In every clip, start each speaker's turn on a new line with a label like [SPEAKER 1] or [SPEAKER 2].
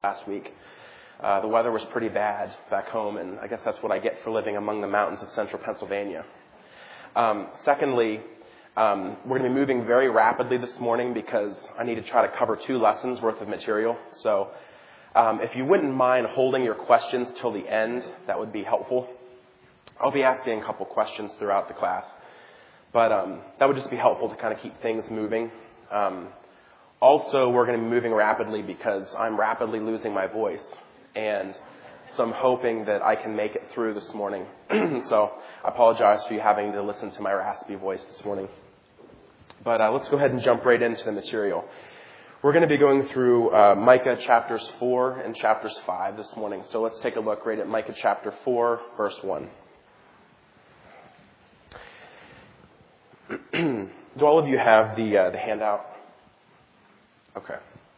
[SPEAKER 1] last week. The weather was pretty bad back home, and I guess that's what I get for living among the mountains of central Pennsylvania. Secondly, we're going to be moving very rapidly this morning because I need to try to cover 2 lessons worth of material. So if you wouldn't mind holding your questions till the end, that would be helpful. I'll be asking a couple questions throughout the class, but that would just be helpful to kind of keep things moving. Also, we're going to be moving rapidly because I'm rapidly losing my voice, and so I'm hoping that I can make it through this morning. So I apologize for you having to listen to my raspy voice this morning. But let's go ahead and jump right into the material. We're going to be going through Micah chapters 4 and chapters 5 this morning. So let's take a look right at Micah chapter 4, verse 1. Do all of you have the handout? Okay.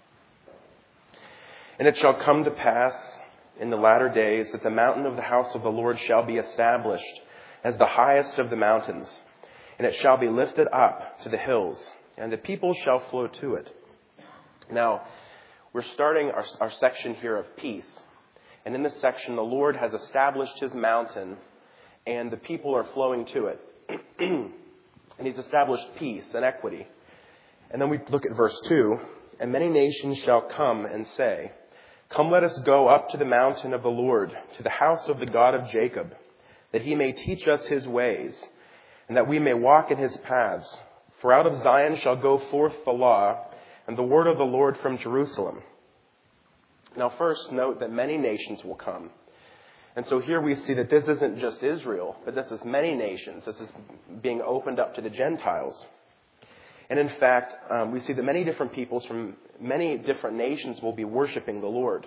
[SPEAKER 1] And it shall come to pass in the latter days that the mountain of the house of the Lord shall be established as the highest of the mountains, and it shall be lifted up to the hills, and the people shall flow to it. Now, we're starting our section here of peace. And in this section, the Lord has established his mountain, and the people are flowing to it. And he's established peace and equity. And then we look at verse 2. And many nations shall come and say, Come, let us go up to the mountain of the Lord, to the house of the God of Jacob, that he may teach us his ways, and that we may walk in his paths. For out of Zion shall go forth the law, and the word of the Lord from Jerusalem. Now first note that many nations will come. And so here we see that this isn't just Israel, but this is many nations. This is being opened up to the Gentiles. And in fact, we see that many different peoples from many different nations will be worshiping the Lord.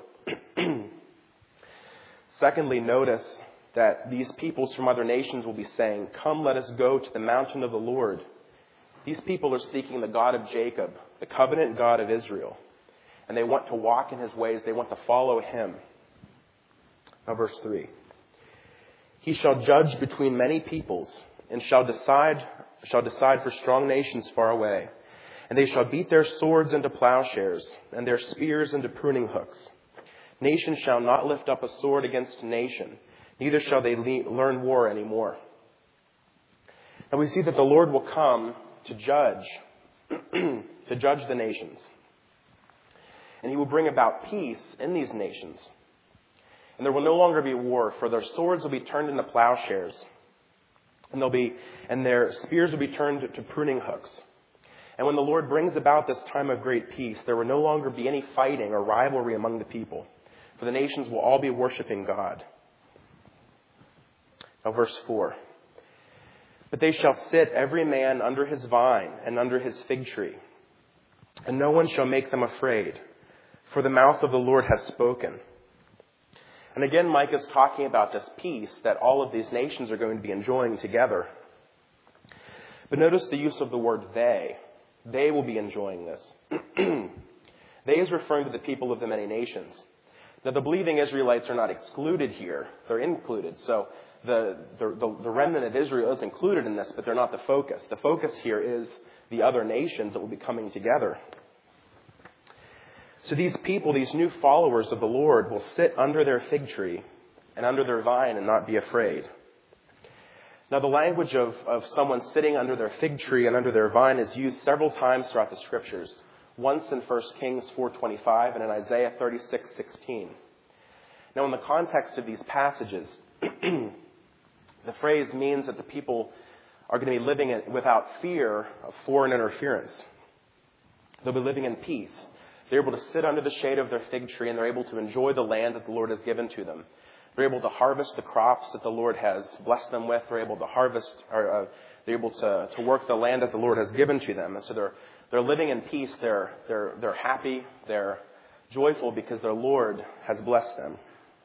[SPEAKER 1] Secondly, notice that these peoples from other nations will be saying, Come, let us go to the mountain of the Lord. These people are seeking the God of Jacob, the covenant God of Israel. And they want to walk in his ways. They want to follow him. Now, verse 3. He shall judge between many peoples, and shall decide for strong nations far away. And they shall beat their swords into plowshares, and their spears into pruning hooks. Nation shall not lift up a sword against nation, neither shall they learn war anymore. And we see that the Lord will come to judge, to judge the nations. And he will bring about peace in these nations. And there will no longer be war, for their swords will be turned into plowshares. And their spears will be turned to pruning hooks. And when the Lord brings about this time of great peace, there will no longer be any fighting or rivalry among the people, for the nations will all be worshiping God. Now verse 4. But they shall sit every man under his vine and under his fig tree, and no one shall make them afraid, for the mouth of the Lord has spoken. And again, Micah is talking about this peace that all of these nations are going to be enjoying together. But notice the use of the word they. They will be enjoying this. They is referring to the people of the many nations. Now, the believing Israelites are not excluded here. They're included. So the remnant of Israel is included in this, but they're not the focus. The focus here is the other nations that will be coming together. So these people, these new followers of the Lord, will sit under their fig tree and under their vine and not be afraid. Now, the language of someone sitting under their fig tree and under their vine is used several times throughout the Scriptures. Once in 1 Kings 4:25 and in Isaiah 36:16. Now, in the context of these passages, the phrase means that the people are going to be living without fear of foreign interference. They'll be living in peace. They're able to sit under the shade of their fig tree, and they're able to enjoy the land that the Lord has given to them. They're able to harvest the crops that the Lord has blessed them with. They're able to harvest, or they're able to work the land that the Lord has given to them. And so they're living in peace. They're happy. They're joyful because their Lord has blessed them.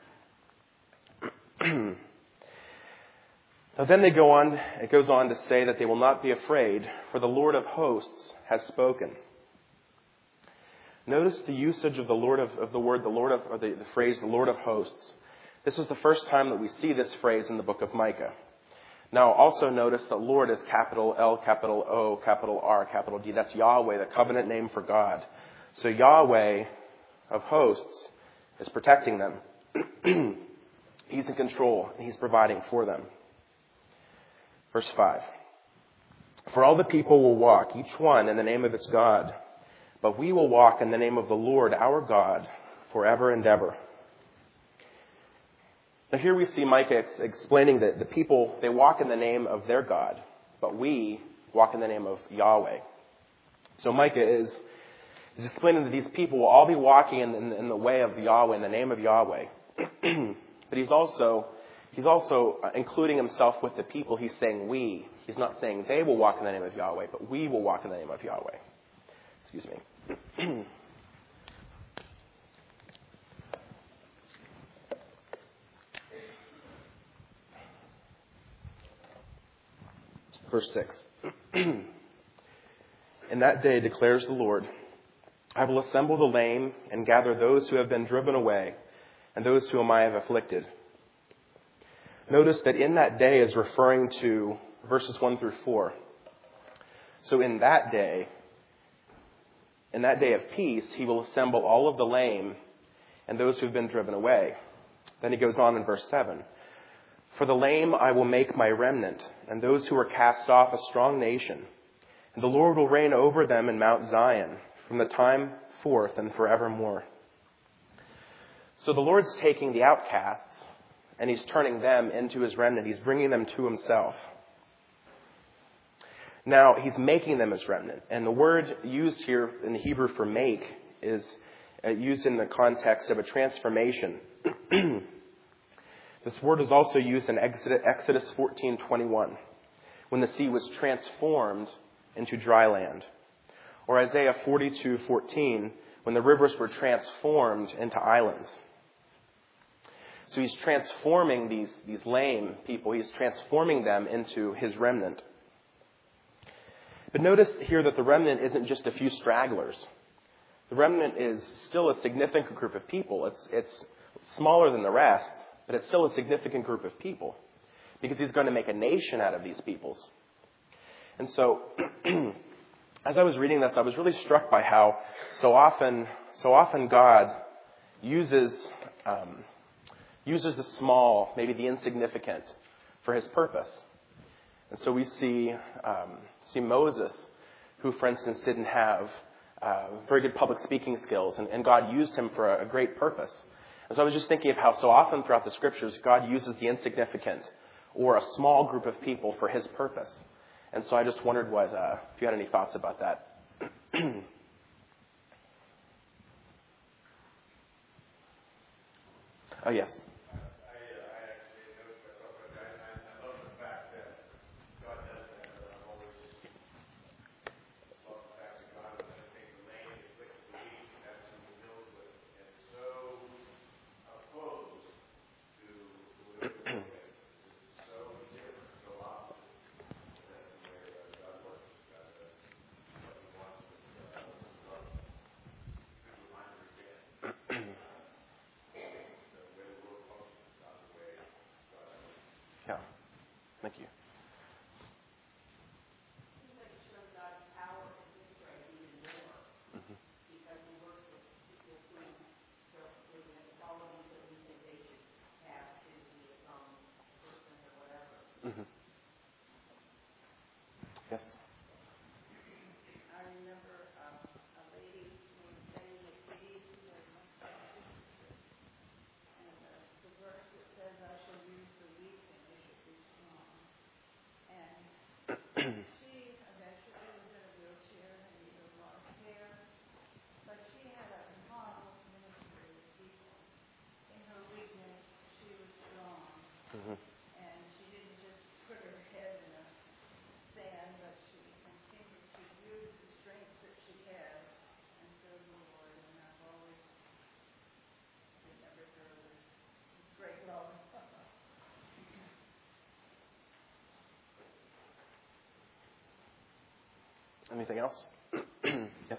[SPEAKER 1] Now then it goes on to say that they will not be afraid, for the Lord of hosts has spoken. Notice the usage of the phrase the Lord of hosts. This is the first time that we see this phrase in the book of Micah. Now, also notice that Lord is capital L, capital O, capital R, capital D. That's Yahweh, the covenant name for God. So Yahweh of hosts is protecting them. He's in control, and he's providing for them. Verse 5. For all the people will walk, each one in the name of its God, but we will walk in the name of the Lord our God forever and ever. Now here we see Micah explaining that the people, they walk in the name of their God, but we walk in the name of Yahweh. So Micah is explaining that these people will all be walking in the way of Yahweh, in the name of Yahweh. But he's also including himself with the people. He's saying we. He's not saying they will walk in the name of Yahweh, but we will walk in the name of Yahweh. Excuse me. Verse 6. In that day, declares the Lord, I will assemble the lame and gather those who have been driven away and those whom I have afflicted. Notice that in that day is referring to verses 1 through 4. So in that day of peace, he will assemble all of the lame and those who have been driven away. Then he goes on in verse 7. For the lame I will make my remnant, and those who are cast off a strong nation. And the Lord will reign over them in Mount Zion, from the time forth and forevermore. So the Lord's taking the outcasts, and he's turning them into his remnant. He's bringing them to himself. Now, he's making them his remnant. And the word used here in the Hebrew for make is used in the context of a transformation. This word is also used in Exodus 14:21, when the sea was transformed into dry land. Or Isaiah 42:14, when the rivers were transformed into islands. So he's transforming these lame people. He's transforming them into his remnant. But notice here that the remnant isn't just a few stragglers. The remnant is still a significant group of people. It's smaller than the rest, but it's still a significant group of people, because he's going to make a nation out of these peoples. And so, as I was reading this, I was really struck by how so often God uses the small, maybe the insignificant, for his purpose. And so we see Moses, who, for instance, didn't have very good public speaking skills, and God used him for a great purpose. And so I was just thinking of how so often throughout the scriptures, God uses the insignificant or a small group of people for his purpose. And so I just wondered if you had any thoughts about that. Oh, yes. Yeah. Thank you. Mm-hmm. Yes.
[SPEAKER 2] I remember a lady named Betty McKitty, and the verse that says, I shall use the weak and they shall be strong. And she eventually was in a wheelchair and needed a lot of care, but she had a marvelous ministry with people. In her weakness, she was strong.
[SPEAKER 1] Mm-hmm.
[SPEAKER 2] And she didn't just put her head in a sand, but she continued to use the strength that she had and serve the Lord. And I've always remembered her with great love.
[SPEAKER 1] Anything else? Yes.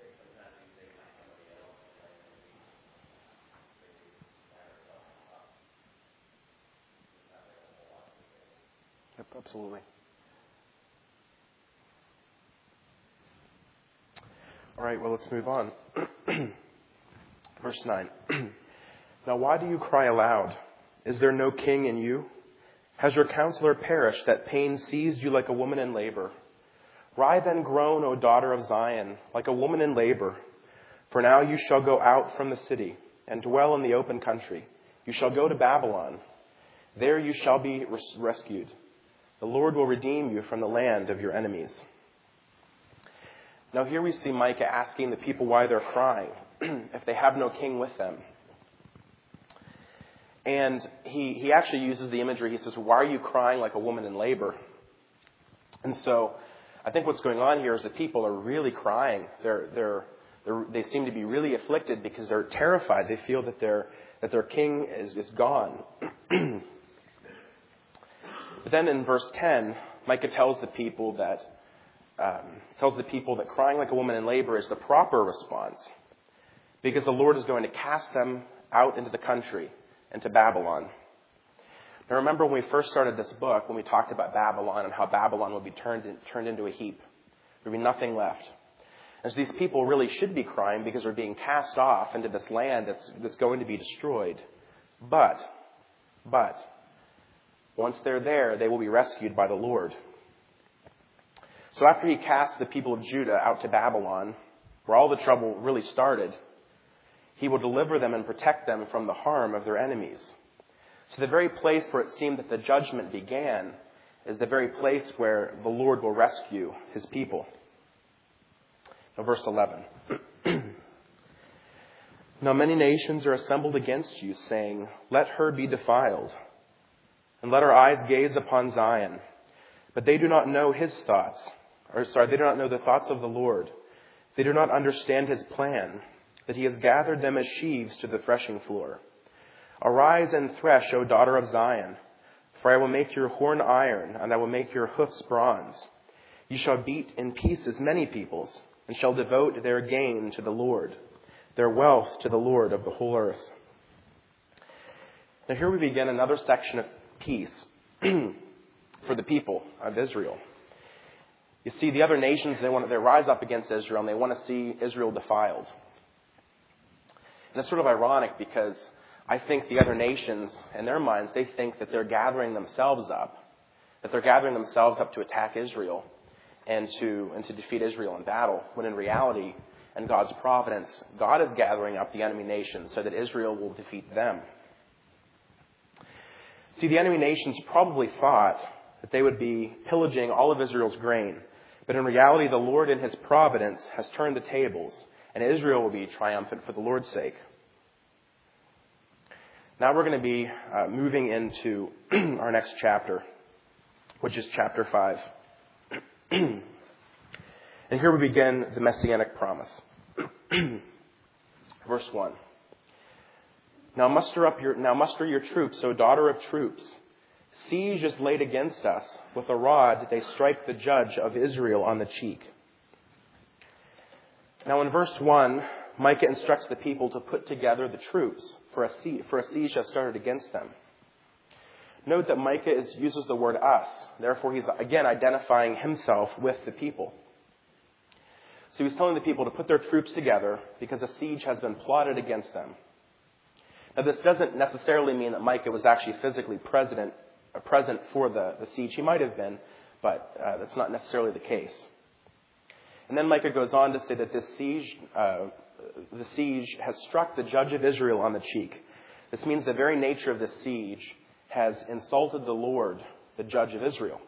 [SPEAKER 1] Yep, absolutely. All right, well, let's move on. Verse 9. Now why do you cry aloud? Is there no king in you? Has your counselor perished, that pain seized you like a woman in labor? Writhe and groan, O daughter of Zion, like a woman in labor. For now you shall go out from the city and dwell in the open country. You shall go to Babylon. There you shall be rescued. The Lord will redeem you from the land of your enemies. Now here we see Micah asking the people why they're crying, if they have no king with them. And he actually uses the imagery. He says, why are you crying like a woman in labor? And so I think what's going on here is the people are really crying. They seem to be really afflicted because they're terrified. They feel that their king is gone. But then in verse 10, Micah tells the people that crying like a woman in labor is the proper response, because the Lord is going to cast them out into the country, into Babylon. Now remember when we first started this book, when we talked about Babylon and how Babylon would be turned into a heap. There would be nothing left. And so these people really should be crying because they're being cast off into this land that's going to be destroyed. But, once they're there, they will be rescued by the Lord. So after he cast the people of Judah out to Babylon, where all the trouble really started, he will deliver them and protect them from the harm of their enemies. So the very place where it seemed that the judgment began is the very place where the Lord will rescue his people. Now, verse 11. Now many nations are assembled against you, saying, let her be defiled, and let our eyes gaze upon Zion. But they do not know his thoughts. They do not know the thoughts of the Lord. They do not understand his plan, that he has gathered them as sheaves to the threshing floor. Arise and thresh, O daughter of Zion, for I will make your horn iron, and I will make your hoofs bronze. You shall beat in pieces many peoples, and shall devote their gain to the Lord, their wealth to the Lord of the whole earth. Now here we begin another section of peace for the people of Israel. You see, the other nations, they rise up against Israel, and they want to see Israel defiled. And it's sort of ironic because I think the other nations, in their minds, they think that they're gathering themselves up to attack Israel and to defeat Israel in battle, when in reality, in God's providence, God is gathering up the enemy nations so that Israel will defeat them. See, the enemy nations probably thought that they would be pillaging all of Israel's grain, but in reality, the Lord in his providence has turned the tables, and Israel will be triumphant for the Lord's sake. Now we're going to be moving into our next chapter, which is chapter 5. And here we begin the Messianic promise. Verse 1. Now muster your troops, O daughter of troops. Siege is laid against us. With a rod they strike the judge of Israel on the cheek. Now in verse 1, Micah instructs the people to put together the troops for a siege has started against them. Note that Micah uses the word us. Therefore, he's again identifying himself with the people. So he's telling the people to put their troops together because a siege has been plotted against them. Now, this doesn't necessarily mean that Micah was actually physically present for the siege. He might have been, but that's not necessarily the case. And then Micah goes on to say that this siege, the siege has struck the judge of Israel on the cheek. This means the very nature of this siege has insulted the Lord, the judge of Israel.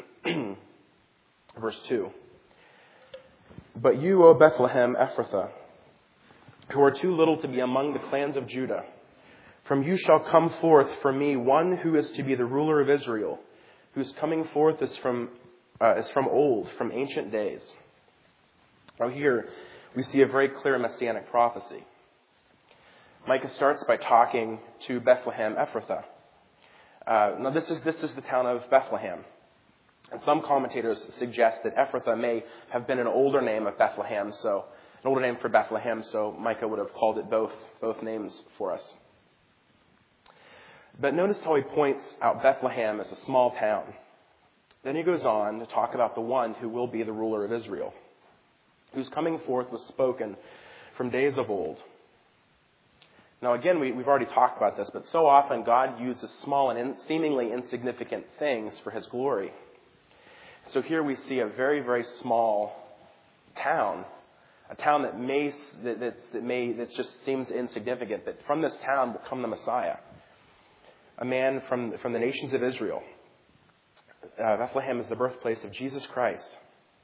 [SPEAKER 1] Verse 2. But you, O Bethlehem Ephrathah, who are too little to be among the clans of Judah, from you shall come forth for me one who is to be the ruler of Israel, whose coming forth is from old, from ancient days. Now here we see a very clear messianic prophecy. Micah starts by talking to Bethlehem Ephrathah. Now this is the town of Bethlehem. And some commentators suggest that Ephrathah may have been an older name of Bethlehem, so an older name for Bethlehem, so Micah would have called it both names for us. But notice how he points out Bethlehem as a small town. Then he goes on to talk about the one who will be the ruler of Israel, whose coming forth was spoken from days of old. Now, again, we've already talked about this, but so often God uses small and seemingly insignificant things for his glory. So here we see a very, very small town, a town that just seems insignificant, but from this town will come the Messiah, a man from the nations of Israel. Bethlehem is the birthplace of Jesus Christ.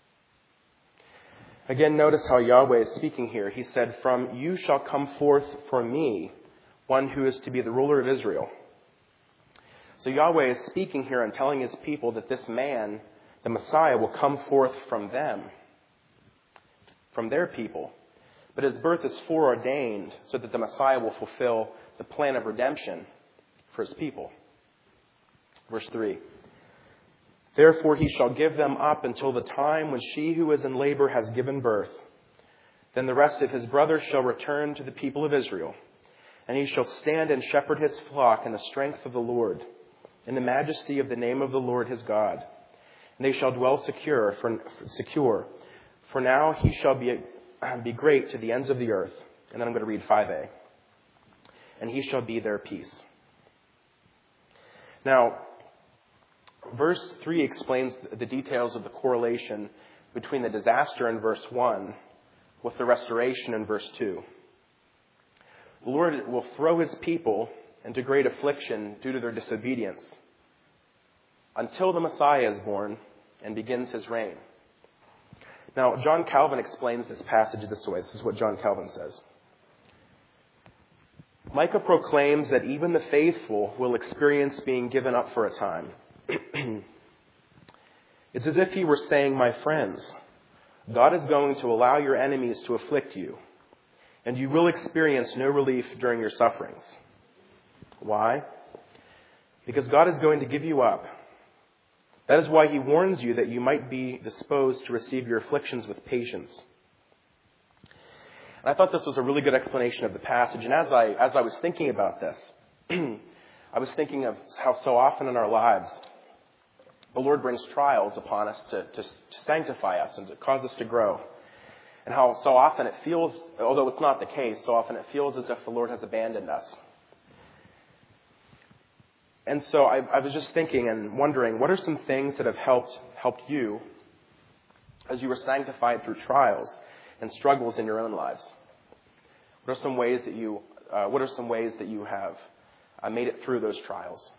[SPEAKER 1] Again, notice how Yahweh is speaking here. He said, "From you shall come forth for me one who is to be the ruler of Israel." So Yahweh is speaking here and telling his people that this man, the Messiah, will come forth from them, from their people. But his birth is foreordained so that the Messiah will fulfill the plan of redemption for his people. Verse 3. "Therefore he shall give them up until the time when she who is in labor has given birth. Then the rest of his brothers shall return to the people of Israel. And he shall stand and shepherd his flock in the strength of the Lord, in the majesty of the name of the Lord his God. And they shall dwell secure. For now he shall be great to the ends of the earth." And then I'm going to read 5a. "And he shall be their peace." Now, verse 3 explains the details of the correlation between the disaster in verse 1 with the restoration in verse 2. The Lord will throw his people into great affliction due to their disobedience until the Messiah is born and begins his reign. Now, John Calvin explains this passage this way. This is what John Calvin says. "Micah proclaims that even the faithful will experience being given up for a time. It's as if he were saying, 'My friends, God is going to allow your enemies to afflict you, and you will experience no relief during your sufferings.' Why? Because God is going to give you up. That is why he warns you that you might be disposed to receive your afflictions with patience." And I thought this was a really good explanation of the passage. And as I was thinking about this, I was thinking of how so often in our lives, the Lord brings trials upon us to sanctify us and to cause us to grow. And how so often it feels, although it's not the case, so often it feels as if the Lord has abandoned us. And so I was just thinking and wondering, what are some things that have helped you as you were sanctified through trials and struggles in your own lives? What are some ways that you have made it through those trials?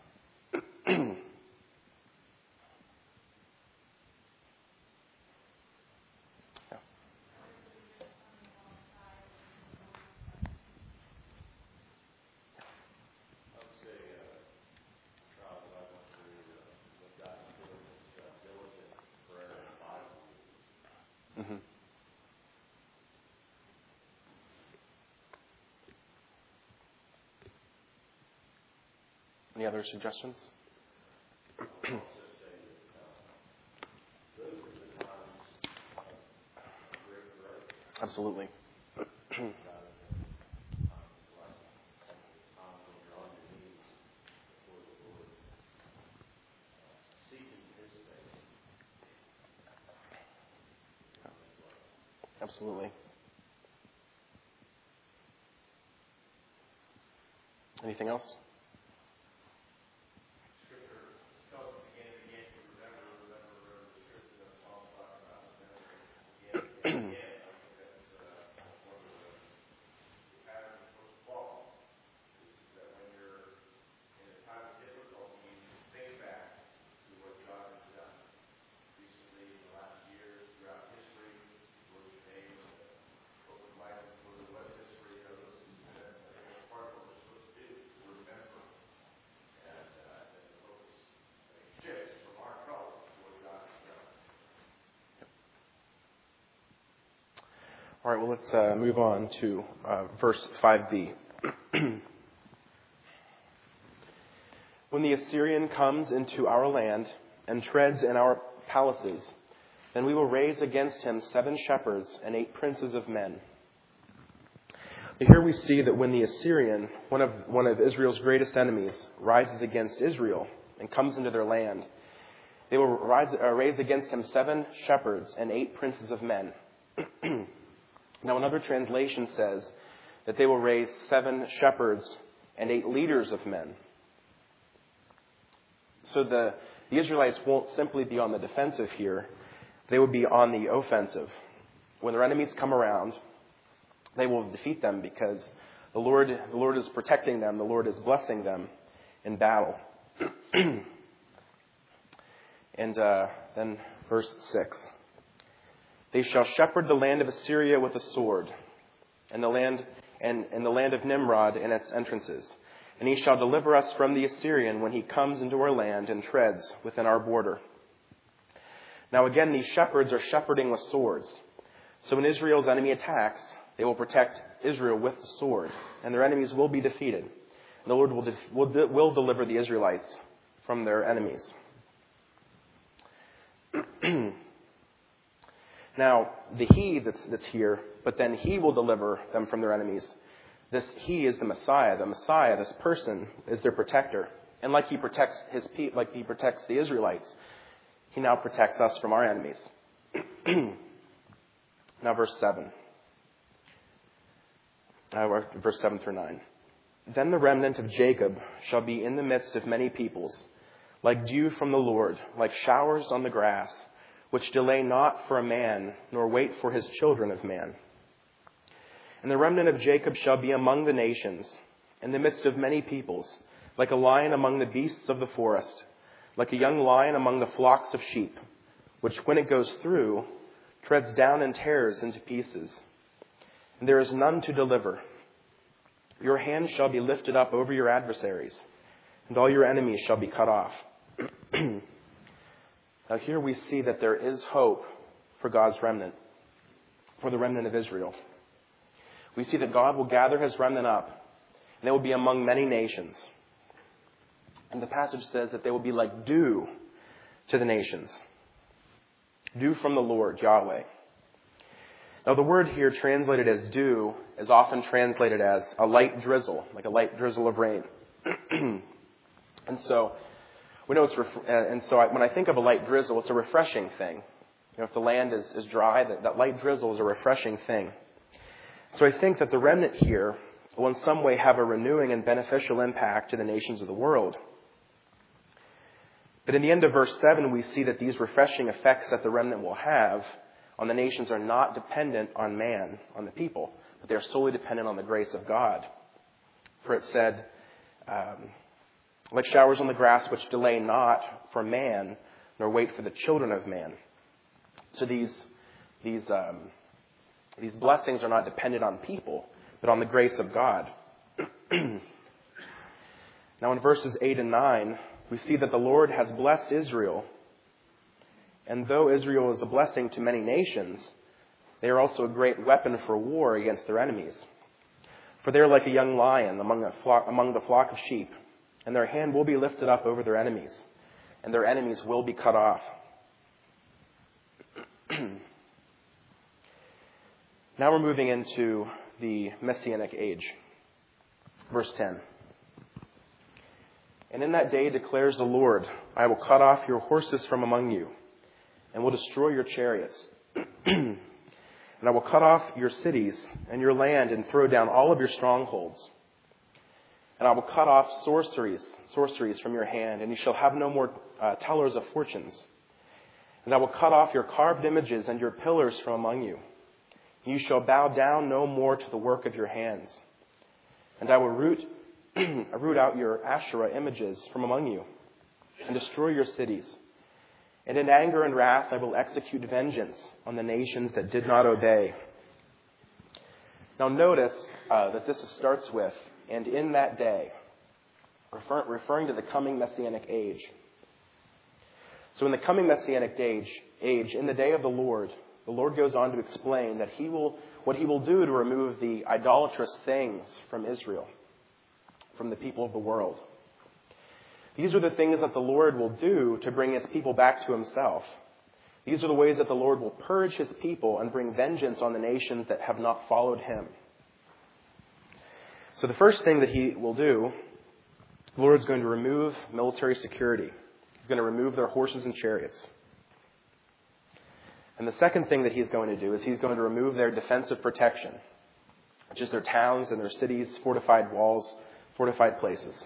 [SPEAKER 1] Mm-hmm. Any other suggestions? Absolutely. Absolutely. Anything else? All right, well, let's move on to verse 5b. "When the Assyrian comes into our land and treads in our palaces, then we will raise against him 7 shepherds and 8 princes of men." Here we see that when the Assyrian, one of Israel's greatest enemies, rises against Israel and comes into their land, they will raise against him 7 shepherds and 8 princes of men. Now, another translation says that they will raise 7 shepherds and 8 leaders of men. So the Israelites won't simply be on the defensive here. They will be on the offensive. When their enemies come around, they will defeat them because the Lord is protecting them. The Lord is blessing them in battle. And then verse 6. They shall shepherd the land of Assyria with a sword, and the land of Nimrod in its entrances. And he shall deliver us from the Assyrian when he comes into our land and treads within our border. Now again, these shepherds are shepherding with swords. So when Israel's enemy attacks, they will protect Israel with the sword, and their enemies will be defeated. And the Lord will deliver the Israelites from their enemies. Now, the he that's here, but then he will deliver them from their enemies. This he is the Messiah. The Messiah, this person, is their protector. And like he protects the Israelites, he now protects us from our enemies. Now, verse 7. Verse 7 through 9. Then the remnant of Jacob shall be in the midst of many peoples, like dew from the Lord, like showers on the grass, which delay not for a man, nor wait for his children of man. And the remnant of Jacob shall be among the nations, in the midst of many peoples, like a lion among the beasts of the forest, like a young lion among the flocks of sheep, which when it goes through, treads down and tears into pieces. And there is none to deliver. Your hand shall be lifted up over your adversaries, and all your enemies shall be cut off. Now here we see that there is hope for God's remnant, for the remnant of Israel. We see that God will gather his remnant up, and they will be among many nations. And the passage says that they will be like dew to the nations. Dew from the Lord, Yahweh. Now the word here translated as dew is often translated as a light drizzle, like a light drizzle of rain. And so we know when I think of a light drizzle, it's a refreshing thing. You know, if the land is dry, that light drizzle is a refreshing thing. So I think that the remnant here will in some way have a renewing and beneficial impact to the nations of the world. But in the end of verse 7, we see that these refreshing effects that the remnant will have on the nations are not dependent on man, on the people, but they are solely dependent on the grace of God. For it said, like showers on the grass which delay not for man, nor wait for the children of man. So these blessings are not dependent on people, but on the grace of God. Now in verses 8 and 9, we see that the Lord has blessed Israel. And though Israel is a blessing to many nations, they are also a great weapon for war against their enemies. For they are like a young lion among the flock of sheep, and their hand will be lifted up over their enemies, and their enemies will be cut off. Now we're moving into the Messianic age. Verse 10. And in that day declares the Lord, I will cut off your horses from among you, and will destroy your chariots. And I will cut off your cities and your land, and throw down all of your strongholds. And I will cut off sorceries from your hand, and you shall have no more tellers of fortunes. And I will cut off your carved images and your pillars from among you. And you shall bow down no more to the work of your hands. And I will root out your Asherah images from among you, and destroy your cities. And in anger and wrath I will execute vengeance on the nations that did not obey. Now notice that this starts with, and in that day, referring to the coming Messianic age. So in the coming Messianic age, in the day of the Lord goes on to explain that what he will do to remove the idolatrous things from Israel, from the people of the world. These are the things that the Lord will do to bring his people back to himself. These are the ways that the Lord will purge his people and bring vengeance on the nations that have not followed him. So the first thing that he will do, the Lord is going to remove military security. He's going to remove their horses and chariots. And the second thing that he's going to do is he's going to remove their defensive protection. which is their towns and their cities, fortified walls, fortified places.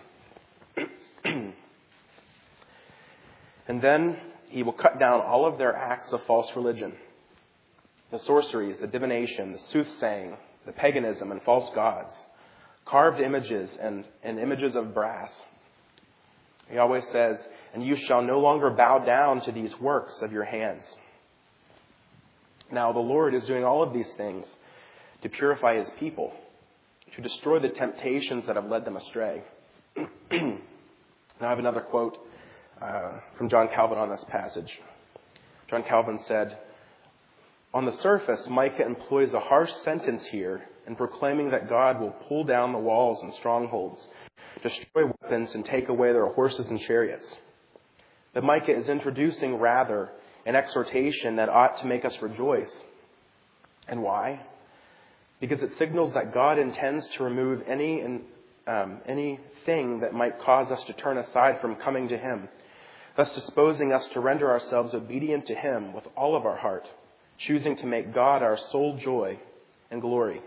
[SPEAKER 1] And then he will cut down all of their acts of false religion, the sorceries, the divination, the soothsaying, the paganism and false gods, carved images and images of brass. He always says, and you shall no longer bow down to these works of your hands. Now the Lord is doing all of these things to purify his people, to destroy the temptations that have led them astray. Now I have another quote from John Calvin on this passage. John Calvin said, on the surface, Micah employs a harsh sentence here in proclaiming that God will pull down the walls and strongholds, destroy weapons, and take away their horses and chariots. But Micah is introducing rather an exhortation that ought to make us rejoice. And why? Because it signals that God intends to remove anything that might cause us to turn aside from coming to him, thus disposing us to render ourselves obedient to him with all of our heart, choosing to make God our sole joy and glory.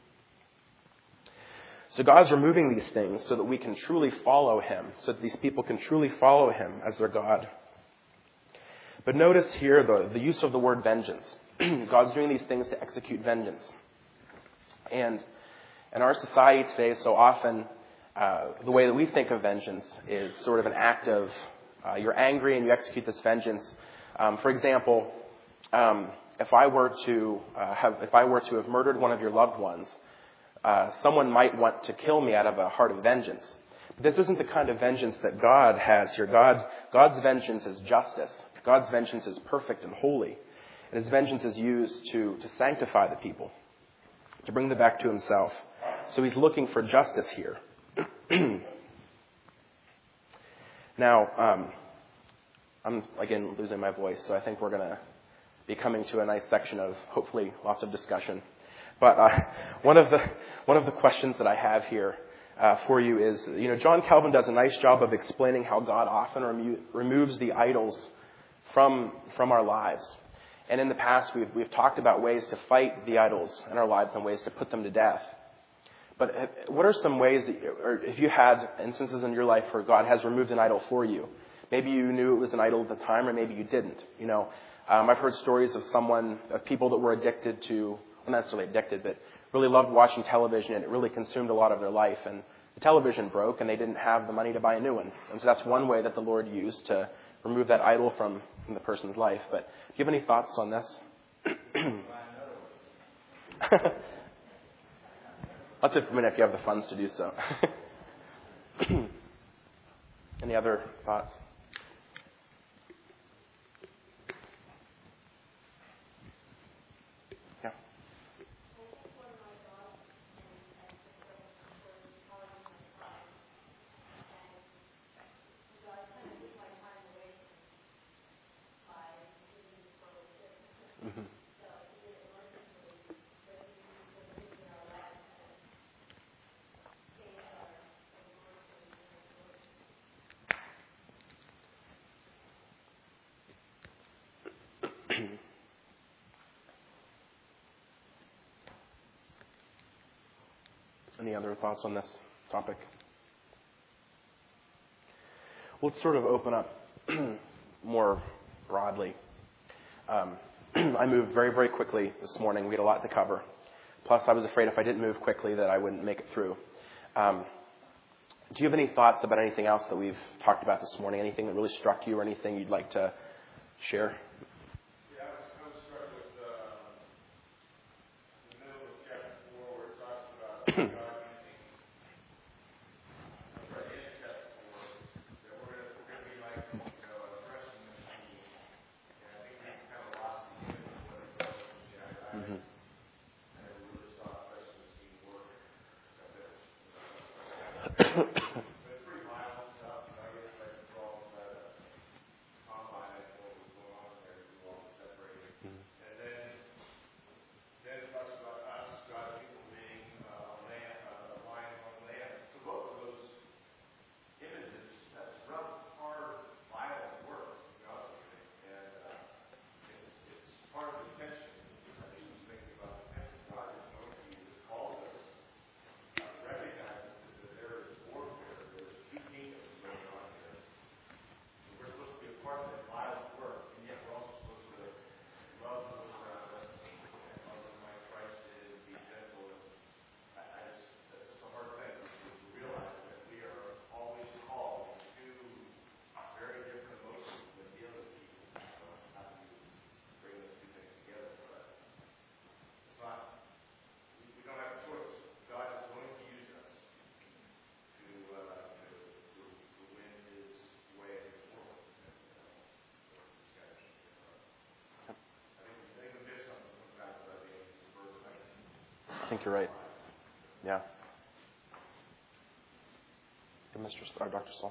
[SPEAKER 1] So God's removing these things so that we can truly follow him, so that these people can truly follow him as their God. But notice here the use of the word vengeance. God's doing these things to execute vengeance. And in our society today, so often the way that we think of vengeance is sort of an act of you're angry and you execute this vengeance. For example, if I were to have murdered one of your loved ones, someone might want to kill me out of a heart of vengeance. But this isn't the kind of vengeance that God has here. God's vengeance is justice. God's vengeance is perfect and holy. And his vengeance is used to sanctify the people, to bring them back to himself. So he's looking for justice here. Now, I'm again losing my voice, so I think we're going to be coming to a nice section of hopefully lots of discussion. But one of the questions that I have here for you is, John Calvin does a nice job of explaining how God often removes the idols from our lives. And in the past, we've talked about ways to fight the idols in our lives and ways to put them to death. But what are some ways, or if you had instances in your life where God has removed an idol for you? Maybe you knew it was an idol at the time, or maybe you didn't. I've heard stories of people that were addicted to, well, not necessarily addicted, but really loved watching television, and it really consumed a lot of their life. And the television broke, and they didn't have the money to buy a new one. And so that's one way that the Lord used to remove that idol from the person's life. But do you have any thoughts on this? That's it for a minute if you have the funds to do so. Any other thoughts? Yeah. Mm-hmm. Any other thoughts on this topic? Let's sort of open up more broadly. I moved very, very quickly this morning. We had a lot to cover. Plus, I was afraid if I didn't move quickly that I wouldn't make it through. Do you have any thoughts about anything else that we've talked about this morning? Anything that really struck you or anything you'd like to share?
[SPEAKER 3] Yeah, I was kind of struck with the middle of chapter 4 where it talks about God using, right in chapter 4, that we're going to be like, a threshing machine. And I think we kind of lost the image of what a threshing machine is.
[SPEAKER 1] Mm-hmm.
[SPEAKER 3] I never really saw a threshing machine work, except that but it's pretty violent stuff. I guess like the problems that combine what was going on there, do all the separating. And then it talks about us, God's people being lying on land. So both of those images, that's rough, hard, violent work, and it's part of the tension. I think he's thinking about the tension God is going to use, called us
[SPEAKER 1] I think you're right. Yeah. Dr. Saul.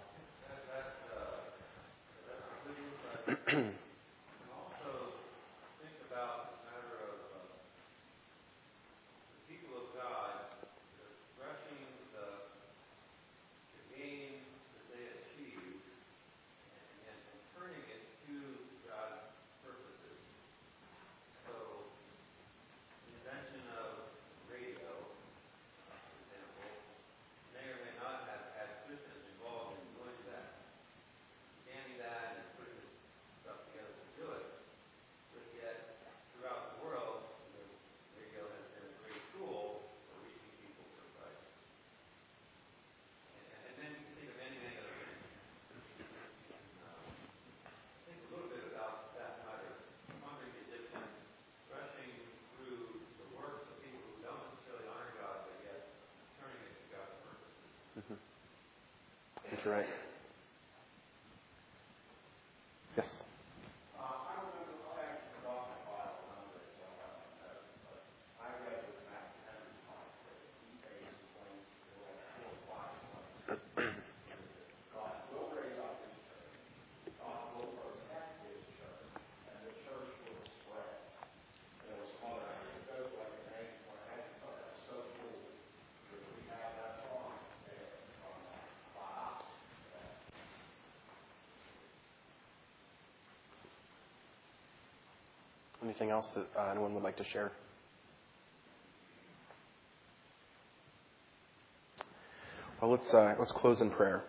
[SPEAKER 1] I think you're right. Yes. Anything else that anyone would like to share? Well, let's close in prayer.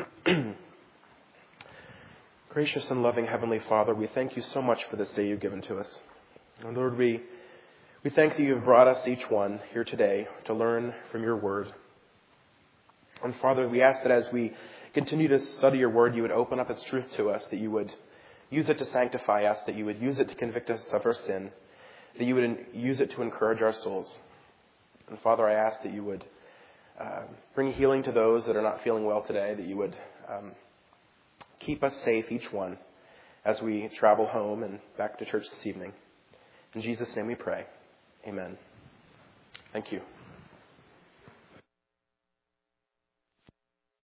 [SPEAKER 1] Gracious and loving Heavenly Father, we thank you so much for this day you've given to us. And Lord, we thank that you have brought us each one here today to learn from your word. And Father, we ask that as we continue to study your word, you would open up its truth to us, that you would use it to sanctify us, that you would use it to convict us of our sin, that you would use it to encourage our souls. And Father, I ask that you would bring healing to those that are not feeling well today, that you would keep us safe, each one, as we travel home and back to church this evening. In Jesus' name we pray. Amen. Thank you.